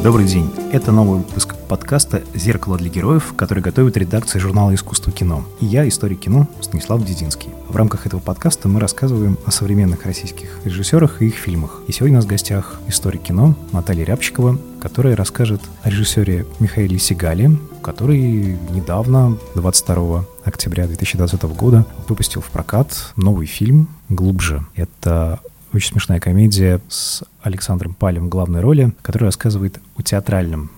Добрый день. Это новый выпуск подкаста «Зеркало для героев», который готовит редакция журнала «Искусство кино». И я, историк кино, Станислав Дединский. В рамках этого подкаста мы рассказываем о современных российских режиссерах и их фильмах. И сегодня у нас в гостях историк кино Наталья Рябчикова, которая расскажет о режиссере Михаиле Сегале, который недавно, 22 октября 2020 года, выпустил в прокат новый фильм «Глубже». Это очень смешная комедия с Александром Палем в главной роли, которая рассказывает о театральном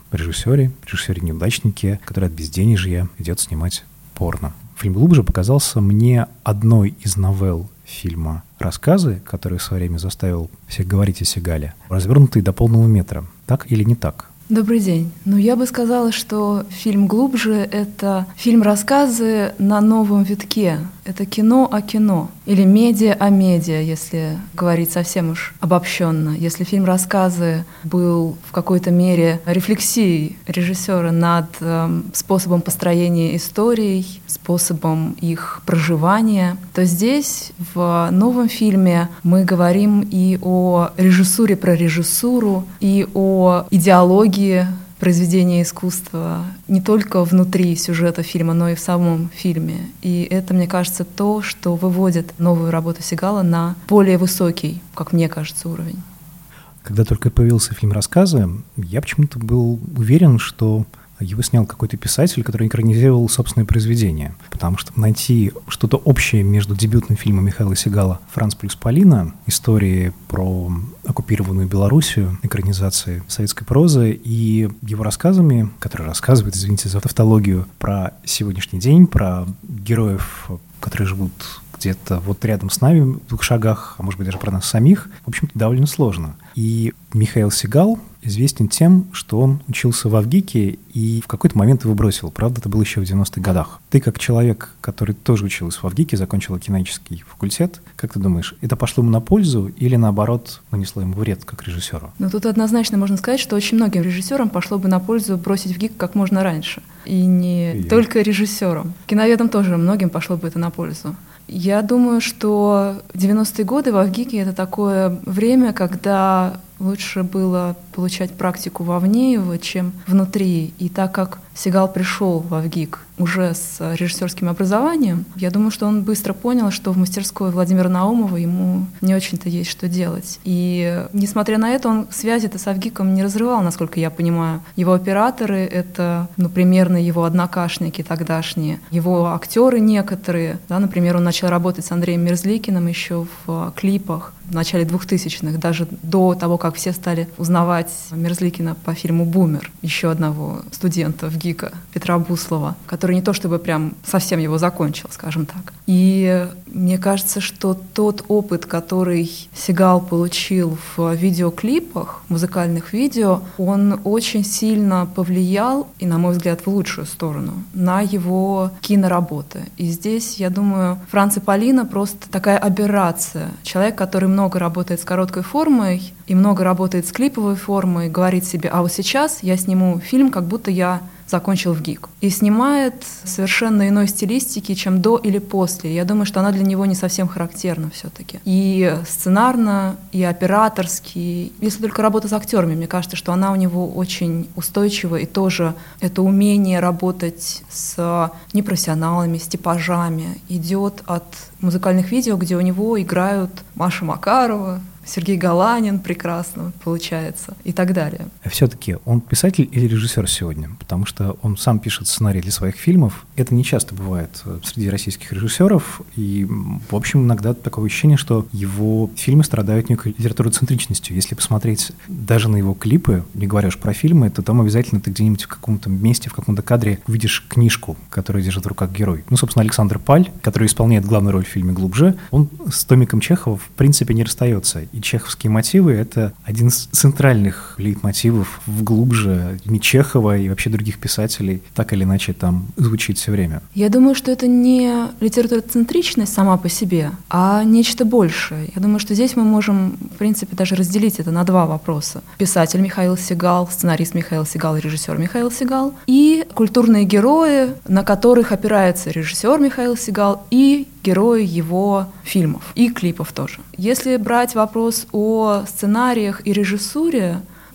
режиссере-неудачнике, который от безденежья идет снимать порно. Фильм «Глубже» показался мне одной из новелл фильма «Рассказы», который в свое время заставил всех говорить о Сегале, развернутый до полного метра. Так или не так? Добрый день. Я бы сказала, что фильм «Глубже» — это фильм-рассказы на новом витке. Это кино о кино. Или медиа о медиа, если говорить совсем уж обобщенно. Если фильм-рассказы был в какой-то мере рефлексией режиссера над способом построения историй, способом их проживания, то здесь, в новом фильме, мы говорим и о режиссуре про режиссуру, и о идеологии произведения искусства не только внутри сюжета фильма, но и в самом фильме. И это, мне кажется, то, что выводит новую работу Сегала на более высокий, как мне кажется, уровень. Когда только появился фильм «Рассказы», я почему-то был уверен, что его снял какой-то писатель, который экранизировал собственное произведение. Потому что найти что-то общее между дебютным фильмом Михаила Сегала «Франц плюс Полина», истории про оккупированную Белоруссию, экранизации советской прозы, и его рассказами, которые рассказывают, извините за тавтологию, про сегодняшний день, про героев, которые живут где-то вот рядом с нами, в 2 шагах, а может быть даже про нас самих, в общем-то, довольно сложно. И Михаил Сегал известен тем, что он учился в Авгике и в какой-то момент его бросил. Правда, это было еще в 90-х годах. Ты, как человек, который тоже учился в Авгике, закончил кинологический факультет, как ты думаешь, это пошло ему на пользу или, наоборот, нанесло ему вред как режиссеру? Тут однозначно можно сказать, что очень многим режиссерам пошло бы на пользу бросить ВГИК как можно раньше. И не только режиссерам. Киноведам тоже многим пошло бы это на пользу. Я думаю, что 90-е годы в Авгике — это такое время, когда лучше было получать практику вовне его, чем внутри. И так как Сегал пришел в Авгик уже с режиссерским образованием, я думаю, что он быстро понял, что в мастерской Владимира Наумова ему не очень-то есть что делать. И несмотря на это, он связи-то с Авгиком не разрывал, насколько я понимаю. Его операторы — это, примерно его однокашники тогдашние, его актеры некоторые. Например, он начал работать с Андреем Мерзликиным еще в клипах в начале 2000-х, даже до того, как все стали узнавать Мерзликина по фильму «Бумер», еще одного студента ВГИКа, Петра Буслова, который не то чтобы прям совсем его закончил, скажем так. И мне кажется, что тот опыт, который Сегал получил в видеоклипах, музыкальных видео, он очень сильно повлиял, и, на мой взгляд, в лучшую сторону, на его киноработы. И здесь, я думаю, «Франц и Полина» просто такая аберрация. Человек, который много работает с короткой формой и много работает с клиповой формой, говорит себе: а вот сейчас я сниму фильм, как будто я закончил ВГИК. И снимает совершенно иной стилистики, чем до или после. Я думаю, что она для него не совсем характерна все-таки. И сценарно, и операторски. Если только работа с актерами, мне кажется, что она у него очень устойчива. И тоже это умение работать с непрофессионалами, с типажами идет от музыкальных видео, где у него играют Маша Макарова, Сергей Галанин прекрасно получается и так далее. Все-таки он писатель или режиссер сегодня? Потому что он сам пишет сценарий для своих фильмов. Это не часто бывает среди российских режиссеров. И, в общем, иногда такое ощущение, что его фильмы страдают некой литературоцентричностью. Если посмотреть даже на его клипы, не говоря уж про фильмы, то там обязательно ты где-нибудь в каком-то месте, в каком-то кадре увидишь книжку, которую держит в руках герой. Собственно, Александр Паль, который исполняет главную роль в фильме «Глубже», он с томиком Чехова в принципе не расстается. И чеховские мотивы — это один из центральных лейтмотивов в «Глубже» и Чехова, и вообще других писателей. Так или иначе там звучит все время. Я думаю, что это не литературоцентричность сама по себе, а нечто большее. Я думаю, что здесь мы можем, в принципе, даже разделить это на 2 вопроса. Писатель Михаил Сегал, сценарист Михаил Сегал, режиссер Михаил Сегал, и культурные герои, на которых опирается режиссер Михаил Сегал и герои его фильмов и клипов тоже. Если брать вопрос о сценариях и режиссуре,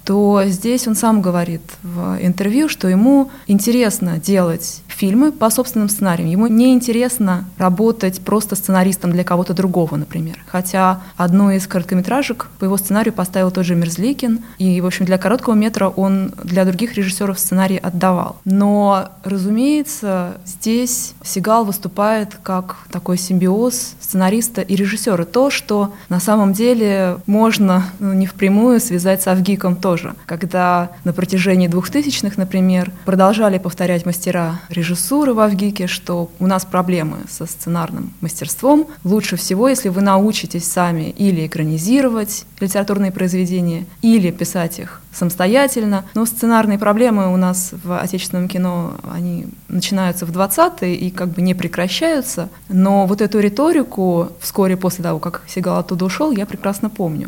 то здесь он сам говорит в интервью, что ему интересно делать фильмы по собственным сценариям. Ему не интересно работать просто сценаристом для кого-то другого, например. Хотя одну из короткометражек по его сценарию поставил тот же Мерзликин, и, в общем, для короткого метра он для других режиссеров сценарий отдавал. Но, разумеется, здесь Сигал выступает как такой симбиоз сценариста и режиссера. То, что на самом деле можно не впрямую связать с Авгиком тоже. Когда на протяжении 2000-х, например, продолжали повторять мастера режиссуры в Авгике, что у нас проблемы со сценарным мастерством. Лучше всего, если вы научитесь сами или экранизировать литературные произведения, или писать их самостоятельно. Но сценарные проблемы у нас в отечественном кино, они начинаются в 20-е и как бы не прекращаются. Но вот эту риторику вскоре после того, как Сигал оттуда ушел, я прекрасно помню.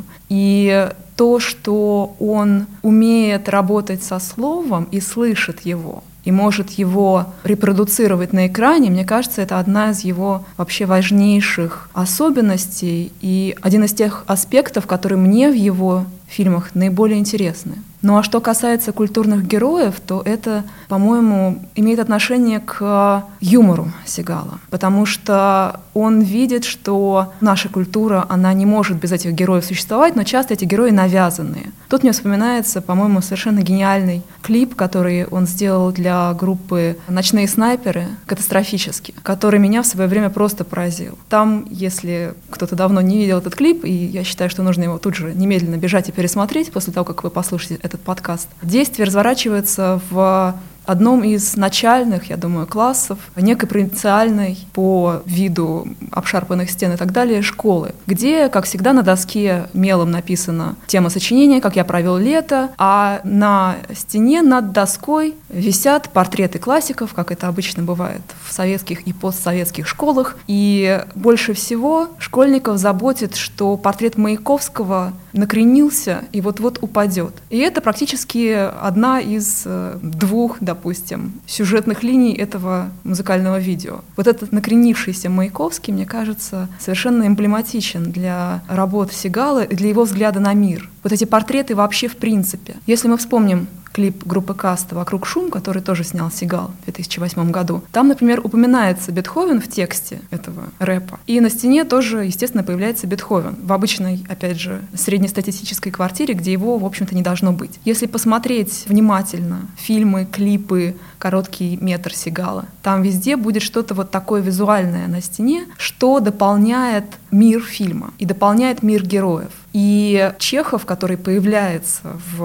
И то, что он умеет работать со словом и слышит его, и может его репродуцировать на экране, мне кажется, это одна из его вообще важнейших особенностей и один из тех аспектов, которые мне в его фильмах наиболее интересны. Ну а что касается культурных героев, то это, по-моему, имеет отношение к юмору Сигала, потому что он видит, что наша культура, она не может без этих героев существовать, но часто эти герои навязанные. Тут мне вспоминается, по-моему, совершенно гениальный клип, который он сделал для группы «Ночные снайперы», катастрофический, который меня в свое время просто поразил. Там, если кто-то давно не видел этот клип, и я считаю, что нужно его тут же немедленно бежать и пересмотреть после того, как вы послушаете этот подкаст, действие разворачивается в одном из начальных, я думаю, классов некой провинциальной по виду обшарпанных стен и так далее школы, где, как всегда, на доске мелом написана тема сочинения «Как я провел лето», а на стене над доской висят портреты классиков, как это обычно бывает в советских и постсоветских школах. И больше всего школьников заботит, что портрет Маяковского накренился и вот-вот упадет. И это практически одна из двух, допустим, сюжетных линий этого музыкального видео. Вот этот накренившийся Маяковский, мне кажется, совершенно эмблематичен для работ Сигала и для его взгляда на мир. Вот эти портреты вообще в принципе. Если мы вспомним клип группы «Каста» «Вокруг шум», который тоже снял Сигал в 2008 году. Там, например, упоминается Бетховен в тексте этого рэпа. И на стене тоже, естественно, появляется Бетховен в обычной, опять же, среднестатистической квартире, где его, в общем-то, не должно быть. Если посмотреть внимательно фильмы, клипы, короткий метр Сигала, там везде будет что-то вот такое визуальное на стене, что дополняет мир фильма и дополняет мир героев. И Чехов, который появляется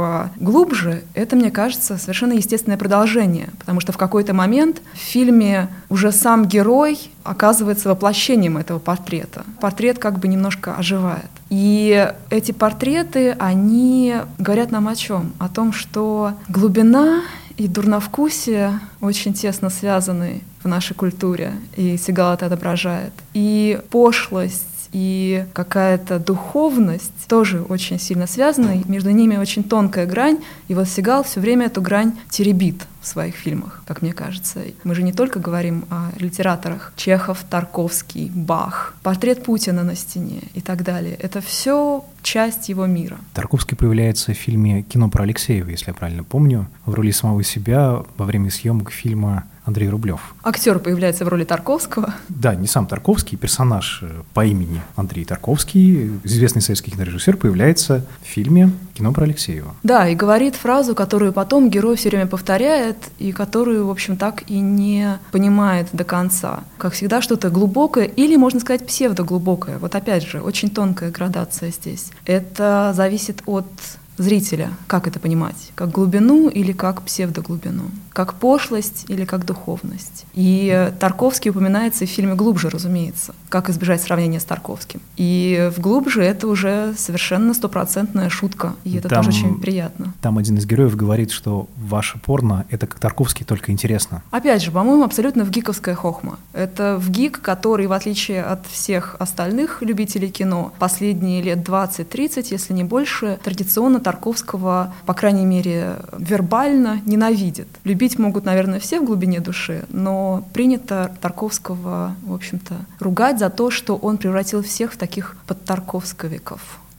глубже, это, мне кажется, совершенно естественное продолжение, потому что в какой-то момент в фильме уже сам герой оказывается воплощением этого портрета. Портрет как бы немножко оживает. И эти портреты, они говорят нам о чем? О том, что глубина и дурновкусие очень тесно связаны в нашей культуре, и Сигал это отображает. И пошлость, и какая-то духовность тоже очень сильно связаны, и между ними очень тонкая грань, и вот Сигал все время эту грань теребит в своих фильмах, как мне кажется. Мы же не только говорим о литераторах Чехов, Тарковский, Бах, портрет Путина на стене и так далее. Это все часть его мира. Тарковский появляется в фильме «Кино про Алексеева», если я правильно помню, в роли самого себя во время съемок фильма Андрей Рублев. Актер появляется в роли Тарковского. Да, не сам Тарковский, персонаж по имени Андрей Тарковский, известный советский кинорежиссер, появляется в фильме «Кино про Алексеева». Да, и говорит фразу, которую потом герой все время повторяет, и которую, в общем, так и не понимает до конца. Как всегда, что-то глубокое или, можно сказать, псевдоглубокое. Вот опять же, очень тонкая градация здесь. Это зависит от зрителя, как это понимать, как глубину или как псевдоглубину, как пошлость или как духовность. И Тарковский упоминается и в фильме «Глубже», разумеется, как избежать сравнения с Тарковским. И в «Глубже» это уже совершенно стопроцентная шутка, и это тоже очень приятно. Там один из героев говорит, что ваше порно — это как Тарковский, только интересно. Опять же, по-моему, абсолютно вгиковская хохма. Это вгик, который, в отличие от всех остальных любителей кино, последние лет 20-30, если не больше, традиционно Тарковского, по крайней мере, вербально ненавидит. Любить могут, наверное, все в глубине души, но принято Тарковского, в общем-то, ругать за то, что он превратил всех в таких подтарковсковиков.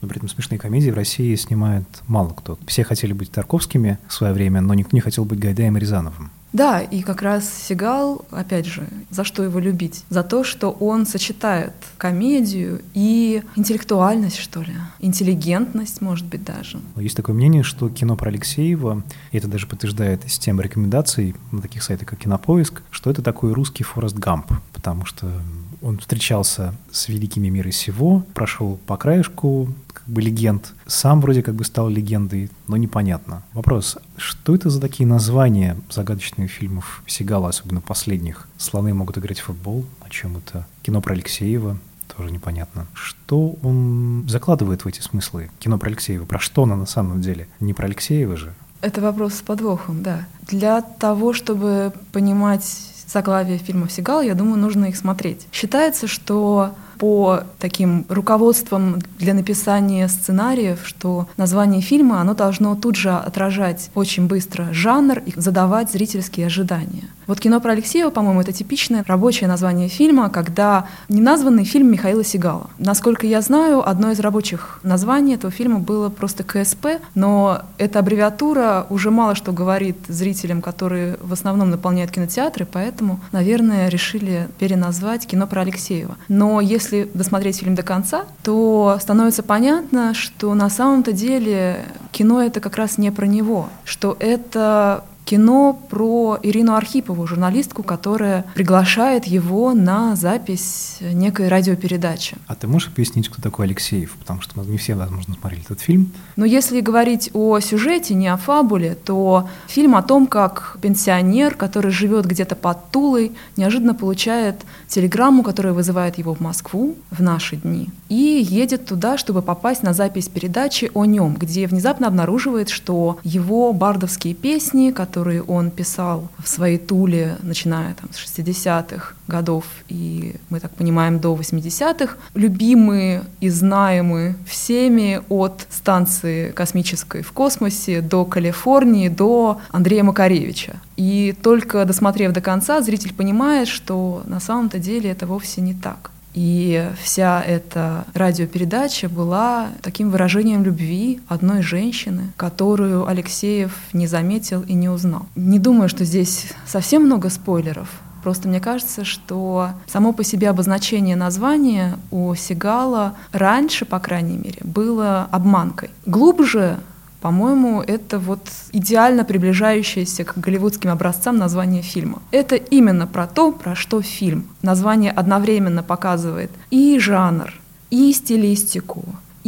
Но при этом смешные комедии в России снимает мало кто. Все хотели быть Тарковскими в свое время, но никто не хотел быть Гайдаем и Рязановым. Да, и как раз Сигал, опять же, за что его любить? За то, что он сочетает комедию и интеллектуальность, что ли, интеллигентность, может быть, даже. Есть такое мнение, что кино про Алексеева, и это даже подтверждает система рекомендаций на таких сайтах, как Кинопоиск, что это такой русский Форест Гамп, потому что он встречался с великими мира сего, прошел по краешку легенд, сам вроде как бы стал легендой, но непонятно. Вопрос, что это за такие названия загадочных фильмов Сигала, особенно последних? «Слоны могут играть в футбол», о чем это? Кино про Алексеева, тоже непонятно. Что он закладывает в эти смыслы? Кино про Алексеева, про что оно на самом деле? Не про Алексеева же. Это вопрос с подвохом, да. Для того, чтобы понимать заглавие фильмов Сигала, я думаю, нужно их смотреть. Считается, что по таким руководствам для написания сценариев, что название фильма, оно должно тут же отражать очень быстро жанр и задавать зрительские ожидания. Вот «Кино про Алексеева», по-моему, это типичное рабочее название фильма, когда неназванный фильм Михаила Сигала. Насколько я знаю, одно из рабочих названий этого фильма было просто КСП, но эта аббревиатура уже мало что говорит зрителям, которые в основном наполняют кинотеатры, поэтому, наверное, решили переназвать «Кино про Алексеева». Но если досмотреть фильм до конца, то становится понятно, что на самом-то деле кино — это как раз не про него, что это кино про Ирину Архипову, журналистку, которая приглашает его на запись некой радиопередачи. А ты можешь объяснить, кто такой Алексеев? Потому что мы не все, возможно, смотрели этот фильм. Но если говорить о сюжете, не о фабуле, то фильм о том, как пенсионер, который живет где-то под Тулой, неожиданно получает телеграмму, которая вызывает его в Москву в наши дни, и едет туда, чтобы попасть на запись передачи о нем, где внезапно обнаруживает, что его бардовские песни, которые он писал в своей Туле, начиная с 60-х годов и, мы так понимаем, до 80-х, любимые и знаемые всеми от станции космической в космосе до Калифорнии, до Андрея Макаревича. И только досмотрев до конца, зритель понимает, что на самом-то деле это вовсе не так. И вся эта радиопередача была таким выражением любви одной женщины, которую Алексеев не заметил и не узнал. Не думаю, что здесь совсем много спойлеров. Просто мне кажется, что само по себе обозначение названия у Сигала раньше, по крайней мере, было обманкой. Глубже, по-моему, это идеально приближающееся к голливудским образцам название фильма. Это именно про то, про что фильм. Название одновременно показывает и жанр, и стилистику,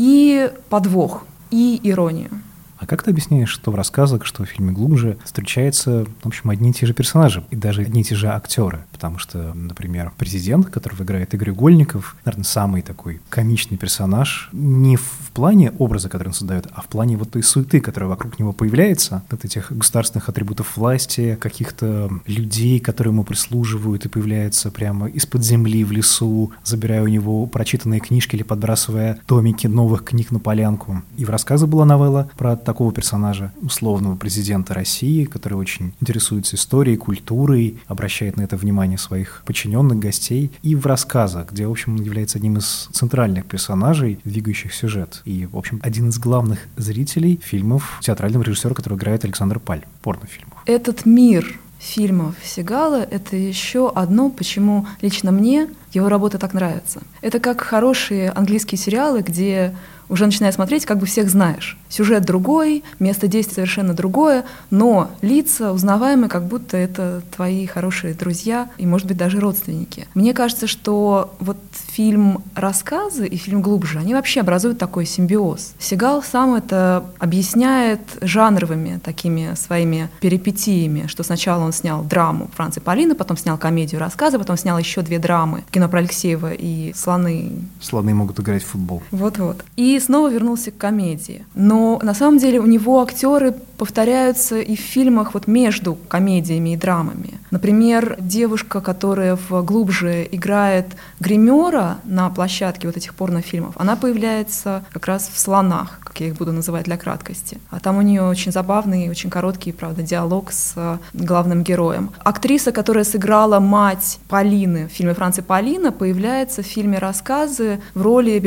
и подвох, и иронию. А как ты объясняешь, что в рассказах, что в фильме «Глубже» встречаются, в общем, одни и те же персонажи и даже одни и те же актеры? Потому что, например, президент, которого играет Игорь Угольников, наверное, самый такой комичный персонаж не в плане образа, который он создает, а в плане той суеты, которая вокруг него появляется, от этих государственных атрибутов власти, каких-то людей, которые ему прислуживают и появляются прямо из-под земли в лесу, забирая у него прочитанные книжки или подбрасывая томики новых книг на полянку. И в рассказе была новелла про такого персонажа, условного президента России, который очень интересуется историей, культурой, обращает на это внимание своих подчиненных, гостей. И в рассказах, где, в общем, он является одним из центральных персонажей, двигающих сюжет. И, в общем, один из главных зрителей фильмов театрального режиссера, который играет Александр Паль, порнофильмов. Этот мир фильмов Сигала — это еще одно, почему лично мне его работа так нравится. Это как хорошие английские сериалы, где уже начиная смотреть, как бы всех знаешь. Сюжет другой, место действия совершенно другое, но лица узнаваемые, как будто это твои хорошие друзья и, может быть, даже родственники. Мне кажется, что фильм «Рассказы» и фильм «Глубже», они вообще образуют такой симбиоз. Сигал сам это объясняет жанровыми такими своими перипетиями, что сначала он снял драму «Франц и Полина», потом снял комедию «Рассказы», потом снял еще 2 драмы «Кино про Алексеева» и «Слоны». «Слоны могут играть в футбол». Вот-вот. И снова вернулся к комедии. Но на самом деле у него актеры повторяются и в фильмах между комедиями и драмами. Например, девушка, которая в «Глубже» играет гримера на площадке вот этих порнофильмов, она появляется как раз в «Слонах», как я их буду называть для краткости. А там у нее очень забавный, очень короткий, правда, диалог с главным героем. Актриса, которая сыграла мать Полины в фильме «Франц и Полина», появляется в фильме «Рассказы» в роли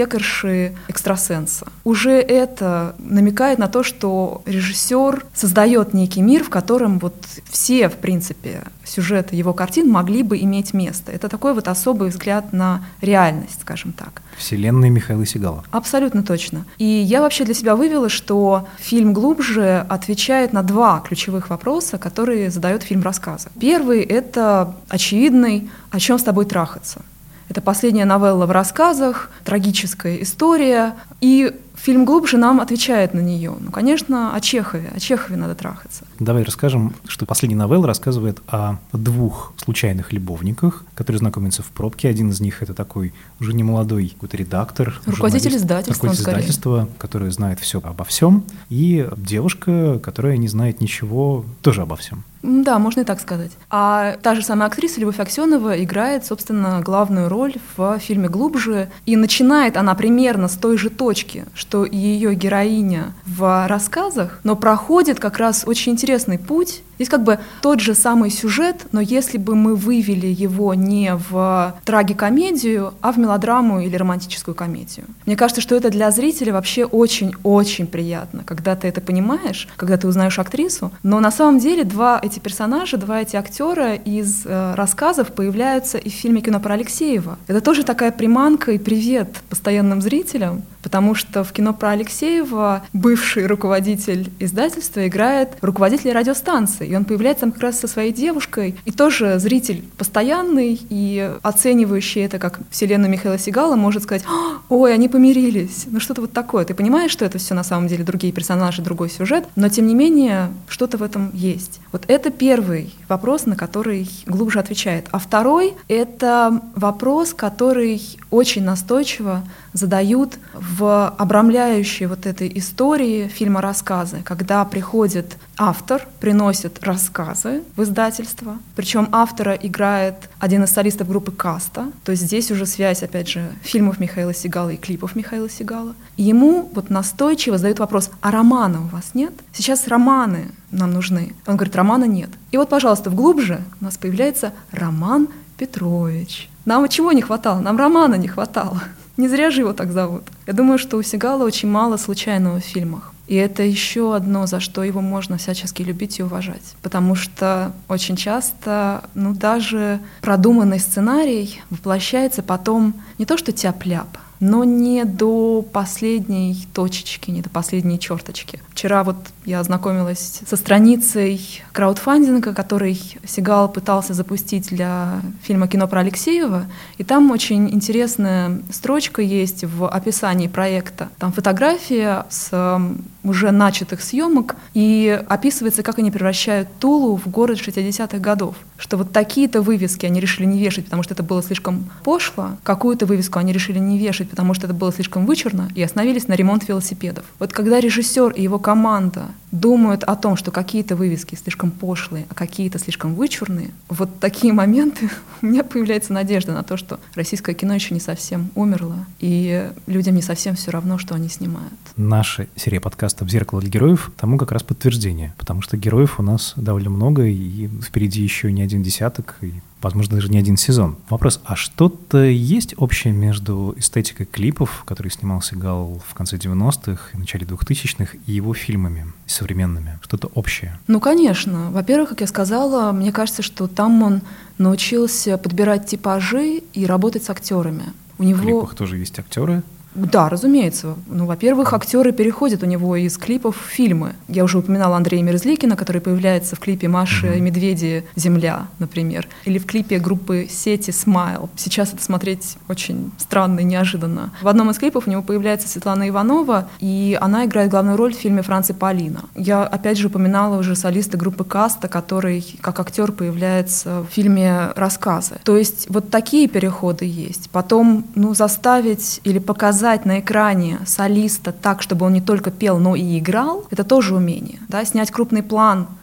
библиотекарши-экстрасенса. Уже это намекает на то, что режиссер создает некий мир, в котором вот все, в принципе, сюжеты его картин могли бы иметь место. Это такой вот особый взгляд на реальность, скажем так. Вселенная Михаила Сегала. Абсолютно точно. И я вообще для себя вывела, что фильм «Глубже» отвечает на два ключевых вопроса, которые задает фильм «Рассказы». Первый — это очевидный «О чем с тобой трахаться?». Это последняя новелла в рассказах, трагическая история, и фильм «Глубже» нам отвечает на нее. Ну, конечно, о Чехове надо трахаться. Давай расскажем, что последняя новелла рассказывает о двух случайных любовниках, которые знакомятся в пробке. Один из них — это такой уже немолодой какой-то редактор, руководитель издательства, который знает все обо всем, и девушка, которая не знает ничего тоже обо всем. Да, можно и так сказать. А та же самая актриса Любовь Аксенова играет, собственно, главную роль в фильме «Глубже», и начинает она примерно с той же точки, что и ее героиня в рассказах, но проходит как раз очень интересный путь. Здесь как бы тот же самый сюжет, но если бы мы вывели его не в трагикомедию, а в мелодраму или романтическую комедию. Мне кажется, что это для зрителя вообще очень-очень приятно, когда ты это понимаешь, когда ты узнаешь актрису. Но на самом деле два эти персонажа, два эти актера из рассказов появляются и в фильме «Кино про Алексеева». Это тоже такая приманка и привет постоянным зрителям, потому что в «Кино про Алексеева» бывший руководитель издательства играет руководителя радиостанции, и он появляется там как раз со своей девушкой, и тоже зритель постоянный и оценивающий это как вселенную Михаила Сегала может сказать: «Ой, они помирились», ну что-то вот такое. Ты понимаешь, что это все на самом деле другие персонажи, другой сюжет, но тем не менее что-то в этом есть. Вот это первый вопрос, на который «Глубже» отвечает. А второй — это вопрос, который очень настойчиво задают в обрамляющей вот этой истории фильма «Рассказы», когда приходит автор, приносит рассказы в издательство, причем автора играет один из солистов группы «Каста», то есть здесь уже связь, опять же, фильмов Михаила Сегала и клипов Михаила Сегала. И ему вот настойчиво задают вопрос: а романа у вас нет? Сейчас романы нам нужны. Он говорит: романа нет. И вот, пожалуйста, в «Глубже» у нас появляется Роман Петрович. Нам чего не хватало? Нам романа не хватало. Не зря же его так зовут. Я думаю, что у Сегала очень мало случайного в фильмах. И это еще одно, за что его можно всячески любить и уважать. Потому что очень часто, даже продуманный сценарий воплощается потом не то что тяп-ляп, но не до последней точечки, не до последней черточки. Вчера вот я ознакомилась со страницей краудфандинга, который Сегал пытался запустить для фильма «Кино про Алексеева», и там очень интересная строчка есть в описании проекта. Там фотография с уже начатых съемок, и описывается, как они превращают Тулу в город 60-х годов. Что вот такие-то вывески они решили не вешать, потому что это было слишком пошло, какую-то вывеску они решили не вешать, потому что это было слишком вычурно, и остановились на ремонт велосипедов. Вот когда режиссер и его команда думают о том, что какие-то вывески слишком пошлые, а какие-то слишком вычурные, вот такие моменты у меня появляется надежда на то, что российское кино еще не совсем умерло, и людям не совсем все равно, что они снимают. Наша серия подкастов «Зеркало для героев» тому как раз подтверждение, потому что героев у нас довольно много, и впереди еще не один десяток, и, возможно, даже не один сезон. Вопрос: а что-то есть общее между эстетикой клипов, которые снимал Сегал в конце 90-х и начале 2000-х, и его фильмами современными? Что-то общее? Ну, конечно. Во-первых, как я сказала, мне кажется, что там он научился подбирать типажи и работать с актерами. В клипах тоже есть актеры? Да, разумеется. Во-первых, актеры переходят у него из клипов в фильмы. Я уже упоминала Андрея Мерзликина, который появляется в клипе «Маши и медведи. Земля», например, или в клипе группы «Сети» «Смайл». Сейчас это смотреть очень странно и неожиданно. В одном из клипов у него появляется Светлана Иванова, и она играет главную роль в фильме «Франц и Полина». Я, опять же, упоминала уже солиста группы «Каста», который как актер появляется в фильме «Рассказы». То есть вот такие переходы есть. Потом, заставить или показать на экране солиста так, чтобы он не только пел, но и играл, это тоже умение. Да? Снять крупный план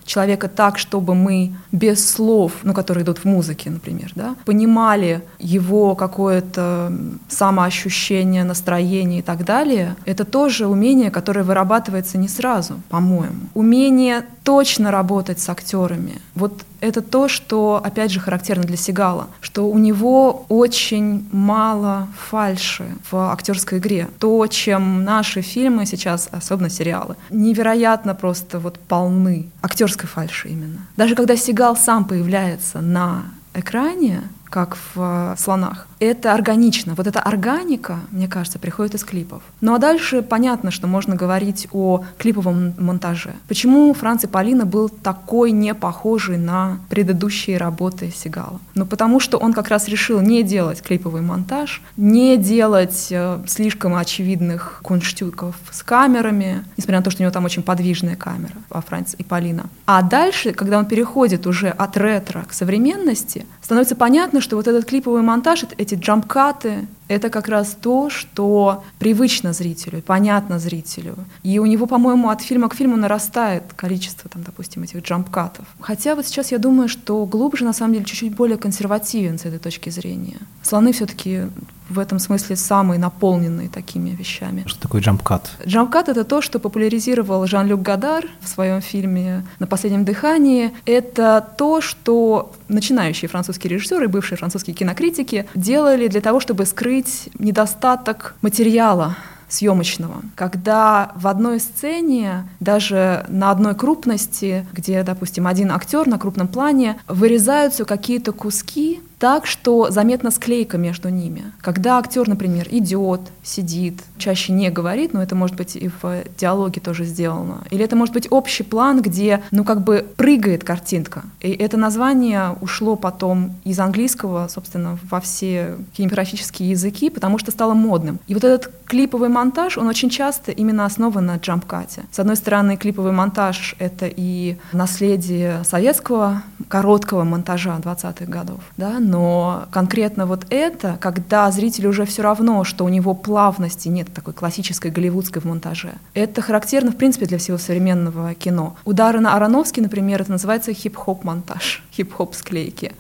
человека так, чтобы мы без слов, которые идут в музыке, например, да, понимали его какое-то самоощущение, настроение и так далее, это тоже умение, которое вырабатывается не сразу, по-моему. Умение точно работать с актерами. Вот это то, что, опять же, характерно для Сигала, что у него очень мало фальши в актерской игре. То, чем наши фильмы сейчас, особенно сериалы, невероятно просто полны актерской фальши именно. Даже когда Сигал сам появляется на экране, как в «Слонах», это органично. Вот эта органика, мне кажется, приходит из клипов. Ну а дальше понятно, что можно говорить о клиповом монтаже. Почему Франц Ипполино был такой не похожий на предыдущие работы Сигала? Ну потому что он как раз решил не делать клиповый монтаж, не делать слишком очевидных кунштюков с камерами, несмотря на то, что у него там очень подвижная камера, Франц Ипполино. А дальше, когда он переходит уже от ретро к современности, становится понятно, что вот этот клиповый монтаж, эти джамп-каты, это как раз то, что привычно зрителю, понятно зрителю. И у него, по-моему, от фильма к фильму нарастает количество, допустим, этих джамп-катов. Хотя вот сейчас я думаю, что глубже, на самом деле, чуть-чуть более консервативен с этой точки зрения. «Слоны» все-таки в этом смысле самые наполненные такими вещами. Что такое джамп-кат? Джамп-кат — это то, что популяризировал Жан-Люк Годар в своем фильме «На последнем дыхании». Это то, что начинающие французские режиссеры, бывшие французские кинокритики делали для того, чтобы скрыть недостаток материала съемочного, когда в одной сцене, даже на одной крупности, где, допустим, один актер на крупном плане, вырезаются какие-то куски так, что заметна склейка между ними. Когда актер, например, идет, сидит, чаще не говорит, но это может быть и в диалоге тоже сделано. Или это может быть общий план, где, прыгает картинка. И это название ушло потом из английского, собственно, во все кинематографические языки, потому что стало модным. И вот этот клиповый монтаж, он очень часто именно основан на джамп-кате. С одной стороны, клиповый монтаж — это и наследие советского короткого монтажа 20-х годов, да, но конкретно вот это, когда зрителю уже все равно, что у него плавности нет такой классической голливудской в монтаже, это характерно, в принципе, для всего современного кино. У Даррена Аронофски, например, это называется хип-хоп-монтаж, хип-хоп-склейки.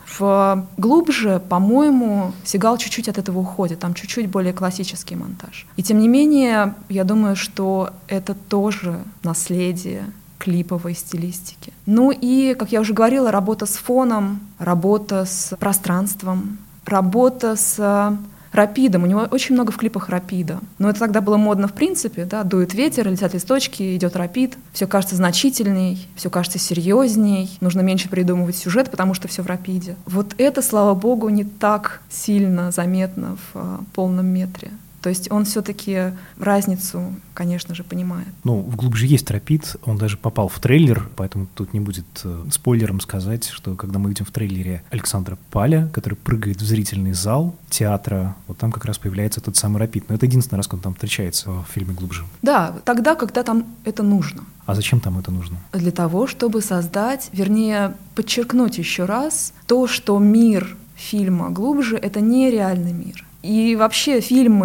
Глубже, по-моему, Сигал чуть-чуть от этого уходит, там чуть-чуть более классический монтаж. И тем не менее, я думаю, что это тоже наследие клиповой стилистики. Ну и, как я уже говорила, работа с фоном, работа с пространством, работа с рапидом. У него очень много в клипах рапида. Но это тогда было модно в принципе, да, дует ветер, летят листочки, идет рапид. Все кажется значительней, все кажется серьезней, нужно меньше придумывать сюжет, потому что все в рапиде. Вот это, слава богу, не так сильно заметно в полном метре. То есть он все-таки разницу, конечно же, понимает. В «Глубже» есть рапид, он даже попал в трейлер, поэтому тут не будет спойлером сказать, что когда мы видим в трейлере Александра Паля, который прыгает в зрительный зал театра, вот там как раз появляется тот самый рапид. Но это единственный раз, когда он там встречается в фильме «Глубже». Да, тогда, когда там это нужно. А зачем там это нужно? Для того, чтобы создать, подчеркнуть еще раз то, что мир фильма «Глубже» — это не реальный мир. И вообще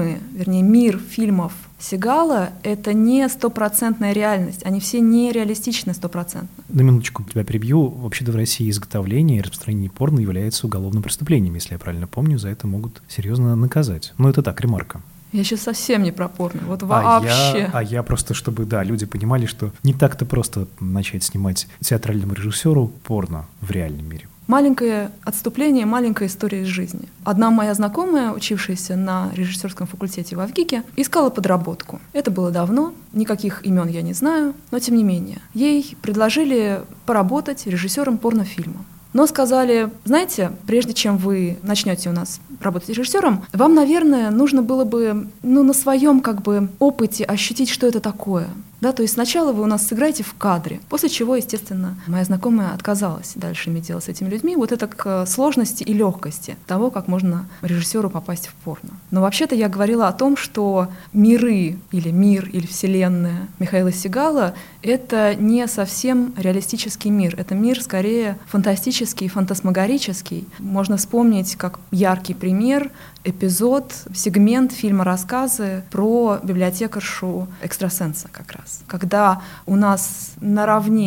мир фильмов Сигала — это не стопроцентная реальность, они все нереалистичны стопроцентно. На минуточку тебя перебью. Вообще-то в России изготовление и распространение порно является уголовным преступлением, если я правильно помню, за это могут серьезно наказать. Но это так, ремарка. Я сейчас совсем не про порно, вообще. Я просто, чтобы, люди понимали, что не так-то просто начать снимать театральному режиссеру порно в реальном мире. Маленькое отступление, маленькая история из жизни. Одна моя знакомая, учившаяся на режиссерском факультете в Авгике, искала подработку. Это было давно, никаких имен я не знаю, но тем не менее. Ей предложили поработать режиссером порнофильма. Но сказали, знаете, прежде чем вы начнете у нас работать режиссером, вам, наверное, нужно было бы на своем опыте ощутить, что это такое. Да, то есть сначала вы у нас сыграете в кадре, после чего, естественно, моя знакомая отказалась дальше иметь дело с этими людьми. Вот это к сложности и легкости того, как можно режиссеру попасть в порно. Но вообще-то я говорила о том, что мир, или вселенная Михаила Сигала — это не совсем реалистический мир. Это мир скорее фантастический, фантасмагорический. Можно вспомнить как яркий пример эпизод, сегмент фильма-рассказы про библиотекаршу экстрасенса как раз. Когда у нас наравне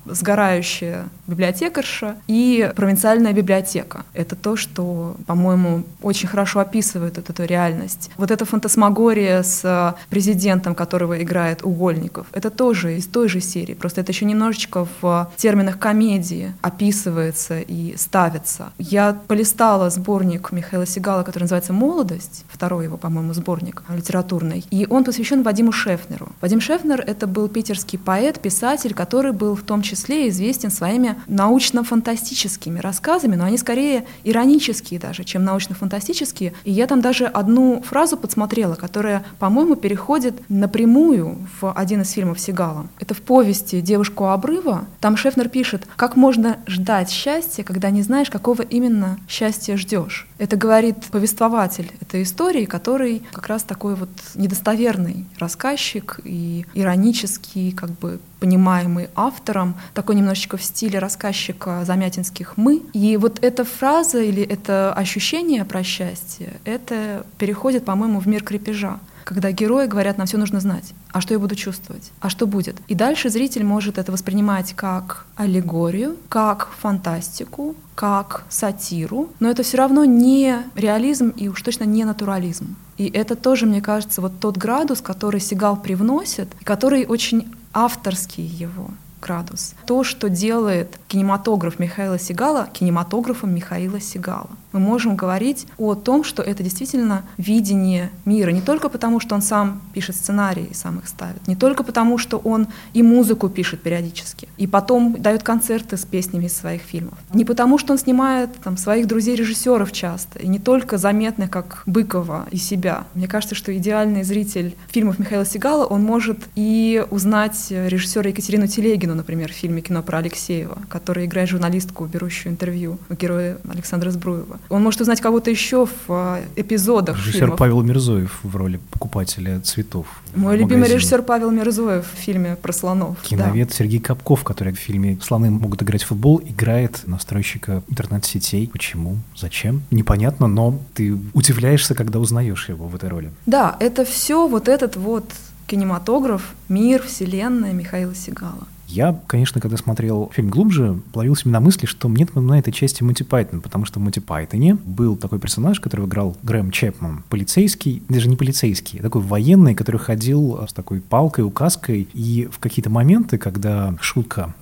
сгорающая библиотекарша и провинциальная библиотека. Это то, что, по-моему, очень хорошо описывает эту реальность. Вот эта фантасмагория с президентом, которого играет Угольников, это тоже из той же серии, просто это еще немножечко в терминах комедии описывается и ставится. Я полистала сборник Михаила Сегала, который называется «Молодость», второй его, по-моему, сборник литературный, и он посвящен Вадиму Шефнеру. Вадим Шефнер — это был питерский поэт, писатель, который был в том числе известен своими научно-фантастическими рассказами, но они скорее иронические даже, чем научно-фантастические. И я там даже одну фразу подсмотрела, которая, по-моему, переходит напрямую в один из фильмов Сегала. Это в повести «Девушка у обрыва». Там Шефнер пишет: «Как можно ждать счастья, когда не знаешь, какого именно счастья ждешь?» Это говорит повествователь этой истории, который как раз такой вот недостоверный рассказчик и иронический, как бы понимаемый автором, такой немножечко в стиле рассказчика замятинских «Мы». И вот эта фраза или это ощущение про счастье, это переходит, по-моему, в мир крепежа, когда герои говорят: нам все нужно знать, а что я буду чувствовать, а что будет. И дальше зритель может это воспринимать как аллегорию, как фантастику, как сатиру, но это все равно не реализм и уж точно не натурализм. И это тоже, мне кажется, вот тот градус, который Сегал привносит, и который очень авторский его градус. То, что делает кинематограф Михаила Сегала кинематографом Михаила Сегала. Мы можем говорить о том, что это действительно видение мира, не только потому, что он сам пишет сценарии и сам их ставит, не только потому, что он и музыку пишет периодически, и потом дает концерты с песнями из своих фильмов, не потому, что он снимает там своих друзей-режиссеров часто, и не только заметных, как Быкова и себя. Мне кажется, что идеальный зритель фильмов Михаила Сегала, он может и узнать режиссера Екатерину Телегину, например, в фильме «Кино про Алексеева», которая играет журналистку, берущую интервью у героя Александра Збруева. Он может узнать кого-то еще в эпизодах режиссер фильмов. Павел Мирзоев в роли покупателя цветов. Мой любимый режиссер Павел Мирзоев в фильме про слонов. Киновед Сергей Капков, который в фильме «Слоны могут играть в футбол», играет настройщика интернет-сетей. Почему? Зачем? Непонятно, но ты удивляешься, когда узнаешь его в этой роли. Да, это все вот этот вот кинематограф, мир, вселенная Михаила Сегала. Я, конечно, когда смотрел фильм глубже, ловился именно на мысли, что мне напоминает отчасти Монти Пайтон, потому что в Монти Пайтоне был такой персонаж, которого играл Грэм Чепман, полицейский, даже не полицейский, такой военный, который ходил с такой палкой, указкой, и в какие-то моменты, когда шутка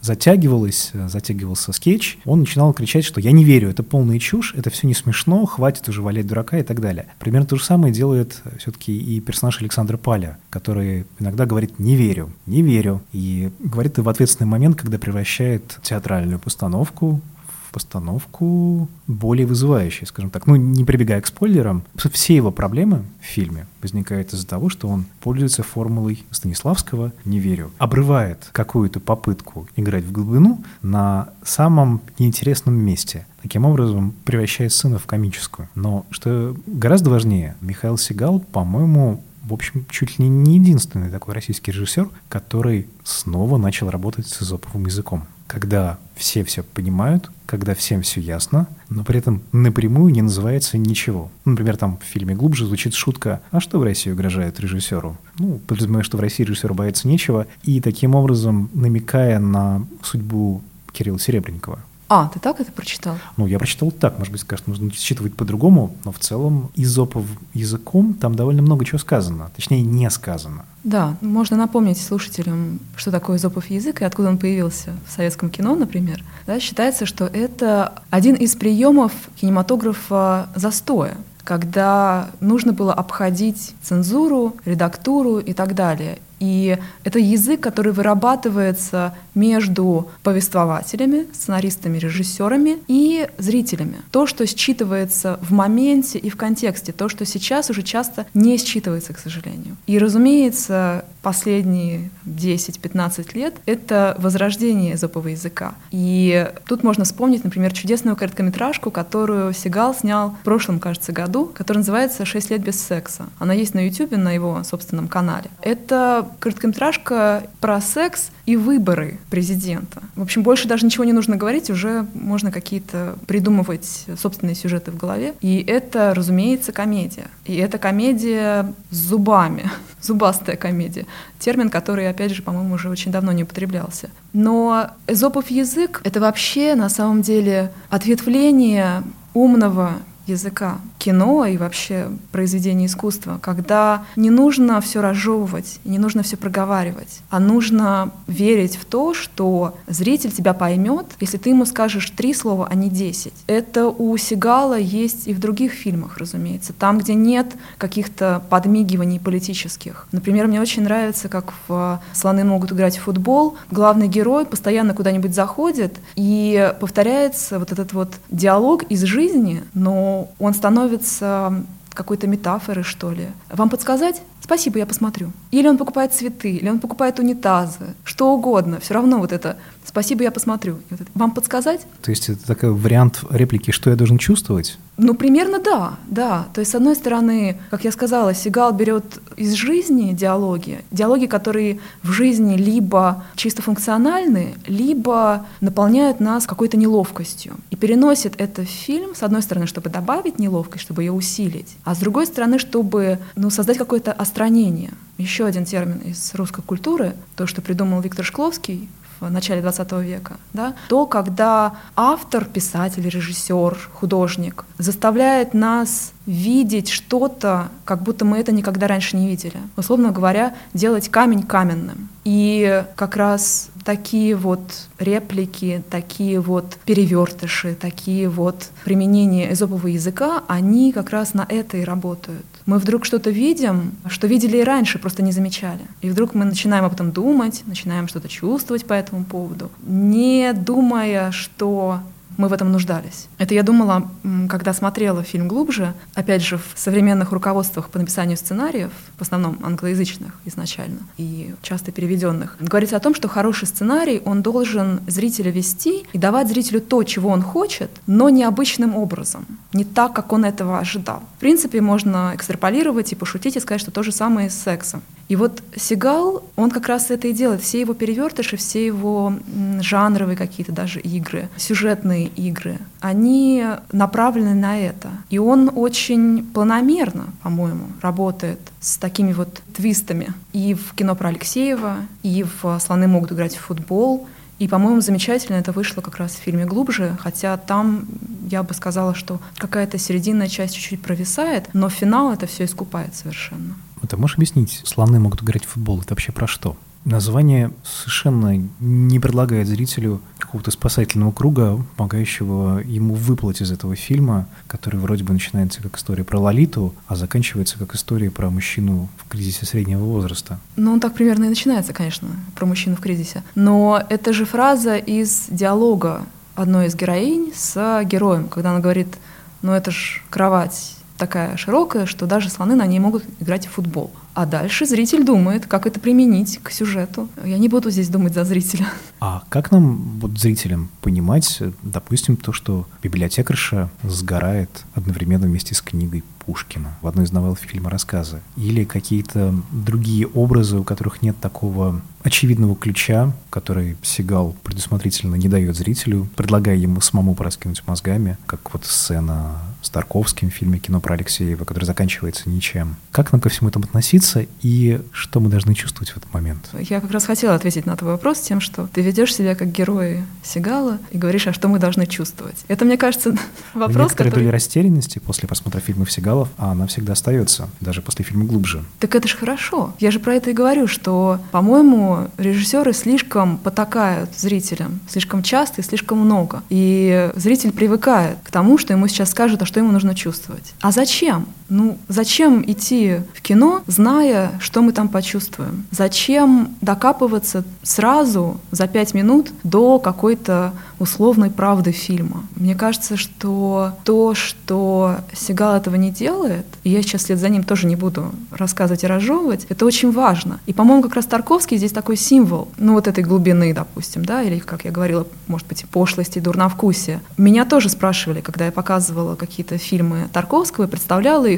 затягивался скетч, он начинал кричать, что «я не верю, это полная чушь, это все не смешно, хватит уже валять дурака» и так далее. Примерно то же самое делает все-таки и персонаж Александра Паля, который иногда говорит «не верю», и говорит это в ответственный момент, когда превращает театральную постановку в постановку более вызывающую, скажем так. Ну, не прибегая к спойлерам, все его проблемы в фильме возникают из-за того, что он пользуется формулой Станиславского «не верю». Обрывает какую-то попытку играть в глубину на самом неинтересном месте. Таким образом, превращает сцену в комическую. Но, что гораздо важнее, Михаил Сегал, по-моему, в общем, чуть ли не единственный такой российский режиссер, который снова начал работать с эзоповым языком. Когда все понимают, когда всем все ясно, но при этом напрямую не называется ничего. Например, там в фильме «Глубже» звучит шутка: «А что в России угрожает режиссеру?» Ну, подразумевая, что в России режиссеру бояться нечего, и таким образом намекая на судьбу Кирилла Серебренникова. А, ты так это прочитал? Ну, я прочитал так, может быть, скажешь, нужно считывать по-другому, но в целом эзоповым языком там довольно много чего сказано, точнее, не сказано. Да, можно напомнить слушателям, что такое эзопов язык и откуда он появился в советском кино, например. Да, считается, что это один из приемов кинематографа застоя, когда нужно было обходить цензуру, редактуру и так далее. И это язык, который вырабатывается между повествователями, сценаристами, режиссерами и зрителями. То, что считывается в моменте и в контексте, то, что сейчас уже часто не считывается, к сожалению. И, разумеется, последние 10-15 лет — это возрождение эзопового языка. И тут можно вспомнить, например, чудесную короткометражку, которую Сегал снял в прошлом, кажется, году, которая называется «6 лет без секса». Она есть на YouTube, на его собственном канале. Это короткометражка про секс и выборы президента. В общем, больше даже ничего не нужно говорить, уже можно какие-то придумывать собственные сюжеты в голове. И это, разумеется, комедия. И это комедия с зубами, зубастая комедия. Термин, который, опять же, по-моему, уже очень давно не употреблялся. Но эзопов язык — это вообще, на самом деле, ответвление умного языка, кино и вообще произведения искусства, когда не нужно все разжевывать, не нужно все проговаривать, а нужно верить в то, что зритель тебя поймет, если ты ему скажешь 3 слова, а не 10. Это у Сигала есть и в других фильмах, разумеется, там, где нет каких-то подмигиваний политических. Например, мне очень нравится, как в «Слоны могут играть в футбол» главный герой постоянно куда-нибудь заходит, и повторяется вот этот вот диалог из жизни, но он становится какой-то метафорой, что ли. Вам подсказать? Спасибо, я посмотрю. Или он покупает цветы, или он покупает унитазы, что угодно. Все равно вот это «спасибо, я посмотрю». Вот это. Вам подсказать? То есть это такой вариант реплики «что я должен чувствовать»? Ну, примерно да. То есть, с одной стороны, как я сказала, Сигал берет из жизни диалоги, которые в жизни либо чисто функциональны, либо наполняют нас какой-то неловкостью. И переносит это в фильм, с одной стороны, чтобы добавить неловкость, чтобы ее усилить, а с другой стороны, чтобы создать какое-то остранение. Еще один термин из русской культуры, то, что придумал Виктор Шкловский в начале XX века, да, то, когда автор, писатель, режиссер, художник заставляет нас видеть что-то, как будто мы это никогда раньше не видели. Условно говоря, делать камень каменным. И как раз такие вот реплики, такие вот перевертыши, такие вот применения эзопового языка, они как раз на это и работают. Мы вдруг что-то видим, что видели и раньше, просто не замечали. И вдруг мы начинаем об этом думать, начинаем что-то чувствовать по этому поводу, не думая, что мы в этом нуждались. Это я думала, когда смотрела фильм глубже, опять же, в современных руководствах по написанию сценариев, в основном англоязычных изначально и часто переведенных, говорится о том, что хороший сценарий, он должен зрителя вести и давать зрителю то, чего он хочет, но необычным образом, не так, как он этого ожидал. В принципе, можно экстраполировать и пошутить и сказать, что то же самое и с сексом. И вот Сигал, он как раз это и делает. Все его перевертыши, все его жанровые какие-то даже игры, сюжетные игры, они направлены на это. И он очень планомерно, по-моему, работает с такими вот твистами. И в кино про Алексеева, и в «Слоны могут играть в футбол». И, по-моему, замечательно это вышло как раз в фильме «Глубже», хотя там, я бы сказала, что какая-то серединная часть чуть-чуть провисает, но финал это все искупает совершенно. Ты можешь объяснить, «Слоны могут играть в футбол» — это вообще про что? Название совершенно не предлагает зрителю какого-то спасательного круга, помогающего ему выплыть из этого фильма, который вроде бы начинается как история про Лолиту, а заканчивается как история про мужчину в кризисе среднего возраста. Ну, он так примерно и начинается, конечно, про мужчину в кризисе. Но это же фраза из диалога одной из героинь с героем, когда она говорит: ну это ж кровать такая широкая, что даже слоны на ней могут играть в футбол. А дальше зритель думает, как это применить к сюжету. Я не буду здесь думать за зрителя. А как нам, вот зрителям, понимать, допустим, то, что библиотекарша сгорает одновременно вместе с книгой Пушкина в одной из новелл фильма «Рассказы»? Или какие-то другие образы, у которых нет такого очевидного ключа, который Сигал предусмотрительно не дает зрителю, предлагая ему самому пораскинуть мозгами, как вот сцена с Тарковским в фильме «Кино про Алексеева», который заканчивается ничем. Как нам ко всему этому относиться и что мы должны чувствовать в этот момент? Я как раз хотела ответить на твой вопрос тем, что ты ведешь себя как герой Сигала и говоришь, а что мы должны чувствовать. Это, мне кажется, вопрос, некоторые который... доли растерянности после просмотра фильмов Сигалов, а она всегда остается, даже после фильма «Глубже». Так это же хорошо. Я же про это и говорю, что, по-моему, режиссеры слишком потакают зрителям, слишком часто и слишком много. И зритель привыкает к тому, что ему сейчас скажут, а что ему нужно чувствовать. А зачем? Ну, зачем идти в кино, зная, что мы там почувствуем? Зачем докапываться сразу за 5 минут до какой-то условной правды фильма? Мне кажется, что то, что Сигал этого не делает, и я сейчас вслед за ним тоже не буду рассказывать и разжевывать, это очень важно. И, по-моему, как раз Тарковский здесь такой символ, ну, вот этой глубины, допустим, да, или, как я говорила, может быть, пошлости, дурновкусия. Меня тоже спрашивали, когда я показывала какие-то фильмы Тарковского и представляла их,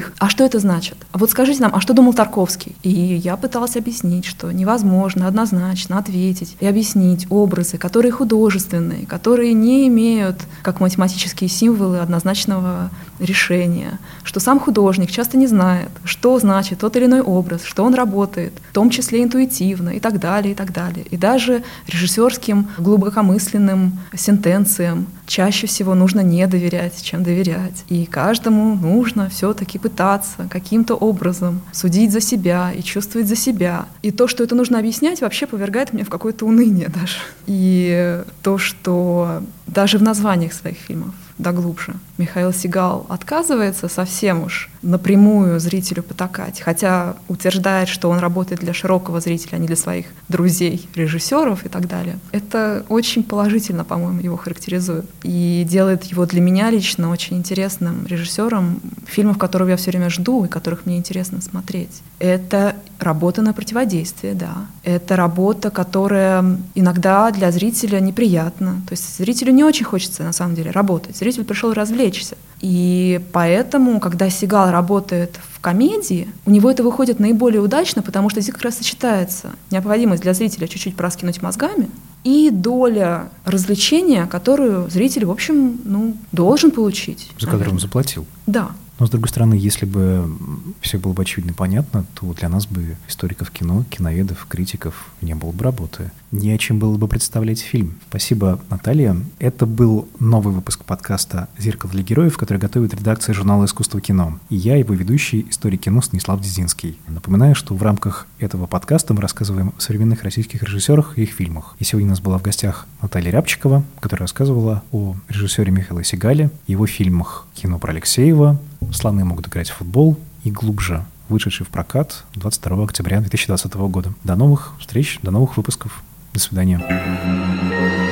их: а что это значит? А вот скажите нам, а что думал Тарковский? И я пыталась объяснить, что невозможно однозначно ответить и объяснить образы, которые художественные, которые не имеют, как математические символы, однозначного решения, что сам художник часто не знает, что значит тот или иной образ, что он работает, в том числе интуитивно и так далее, и так далее. И даже режиссерским глубокомысленным сентенциям чаще всего нужно не доверять, чем доверять. И каждому нужно все-таки пытаться каким-то образом судить за себя и чувствовать за себя. И то, что это нужно объяснять, вообще повергает меня в какое-то уныние даже. И то, что даже в названиях своих фильмов, да глубже, Михаил Сигал отказывается совсем уж напрямую зрителю потакать, хотя утверждает, что он работает для широкого зрителя, а не для своих друзей, режиссеров и так далее. Это очень положительно, по-моему, его характеризует и делает его для меня лично очень интересным режиссером, фильмов, которые я все время жду и которых мне интересно смотреть. Это работа на противодействие, да. Это работа, которая иногда для зрителя неприятна. То есть зрителю не очень хочется, на самом деле, работать. Зритель пришел развлечься. И поэтому, когда Сигал работает в комедии, у него это выходит наиболее удачно, потому что здесь как раз сочетается необходимость для зрителя чуть-чуть пораскинуть мозгами и доля развлечения, которую зритель, в общем, должен получить. За которую он заплатил. Да. Но, с другой стороны, если бы все было бы очевидно и понятно, то для нас бы, историков кино, киноведов, критиков, не было бы работы. Не о чем было бы представлять фильм. Спасибо, Наталья. Это был новый выпуск подкаста «Зеркало для героев», который готовит редакция журнала «Искусство кино». И я, его ведущий, историк кино Станислав Дзинский. Напоминаю, что в рамках этого подкаста мы рассказываем о современных российских режиссерах и их фильмах. И сегодня у нас была в гостях Наталья Рябчикова, которая рассказывала о режиссере Михаиле Сигале, его фильмах «Кино про Алексеева», «Слоны могут играть в футбол» и «Глубже», вышедший в прокат 22 октября 2020 года. До новых встреч, до новых выпусков. До свидания.